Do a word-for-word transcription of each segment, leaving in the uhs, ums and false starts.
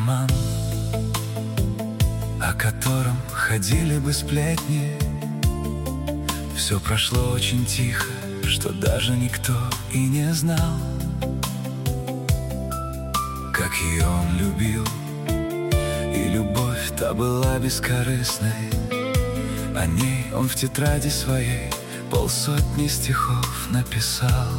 роман, о котором ходили бы сплетни. Все прошло очень тихо, что даже никто и не знал, как ее он любил, и любовь та была бескорыстной. О ней он в тетради своей полсотни стихов написал.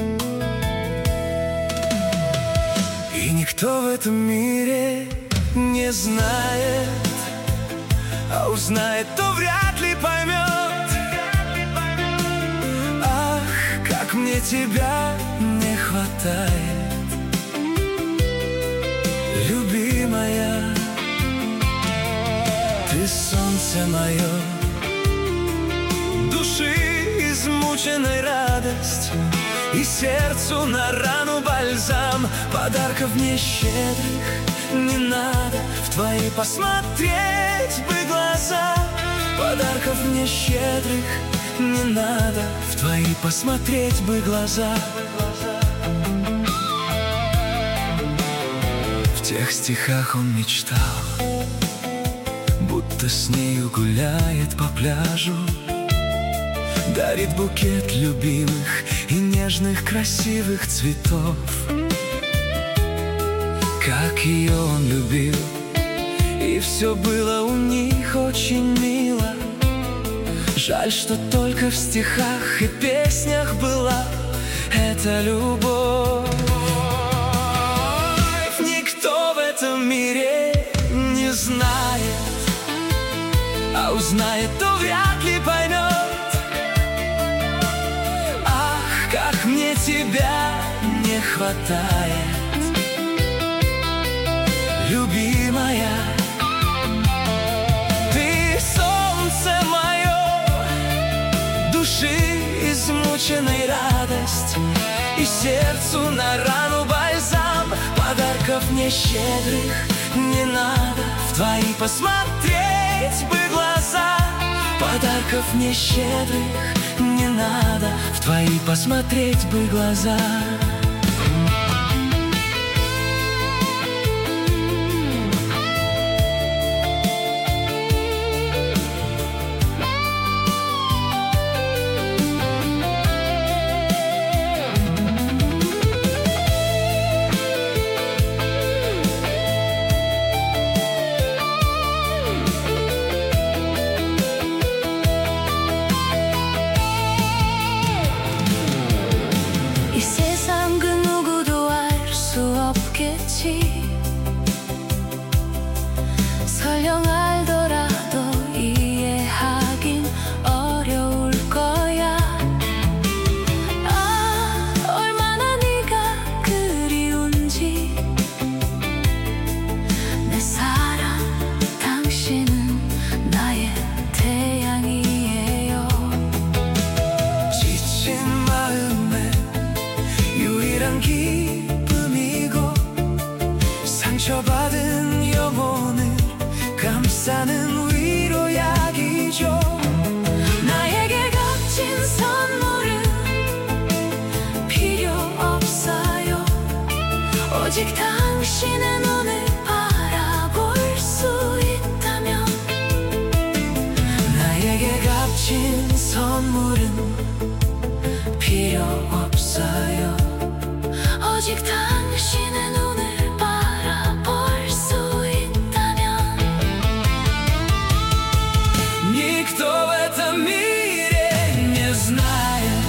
И никто в этом мире не знает, а узнает, то вряд ли поймет. Ах, как мне тебя не хватает, любимая. Ты солнце мое, души измученной радостью, и сердцу на рану бальзам. Подарков мне щедрых не надо, в твои посмотреть бы глаза. Подарков мне щедрых не надо, в твои посмотреть бы глаза. В тех стихах он мечтал, будто с нею гуляет по пляжу, дарит букет любимых и нежных красивых цветов. Как ее он любил, и все было у них очень мило. Жаль, что только в стихах и песнях была эта любовь. Никто в этом мире не знает, а узнает, то вряд ли поймет. Ах, как мне тебя не хватает, любимая. Ты солнце мое, души измученной радость, и сердцу на рану бальзам. Подарков мне щедрых не надо, в твои посмотреть бы глаза. Подарков мне щедрых не надо, в твои посмотреть бы глаза. 설령 알더라도 이해하긴 어려울 거야. 아, 얼마나 네가 그리운지. 내 사랑, 당신은 나의 태양이에요. 지친 마음에 유일한 기쁨이고, 상처받은 영혼을 감싸는 위로약이죠. 나에게 값진 선물은 필요 없어요. 오직 당신의 눈을 바라볼 수 있다면. 나에게 값진 선물은 필요 없어요. 오직 당신의 눈을 바라볼 수 있다면. Никто в этом мире не знает,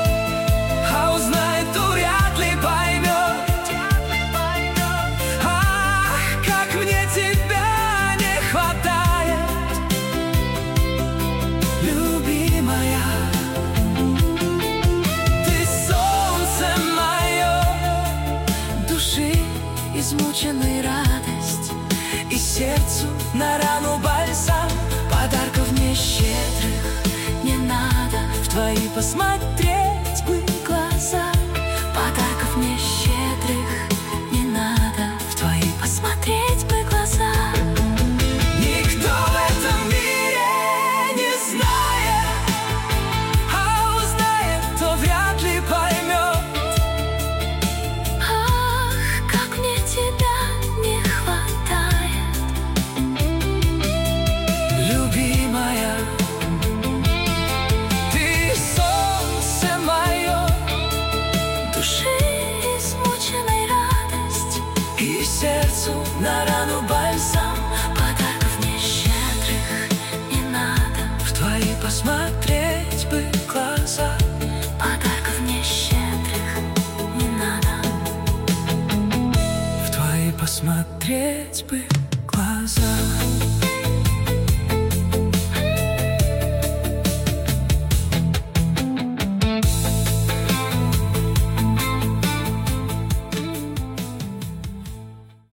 а узнает, то вряд ли поймет. Ах, рану бальзам. Подарков мне щедрых не надо. В твои посмотреть бы глаза. Подарков мне щедрых не надо. В твои посмотреть бы глаза.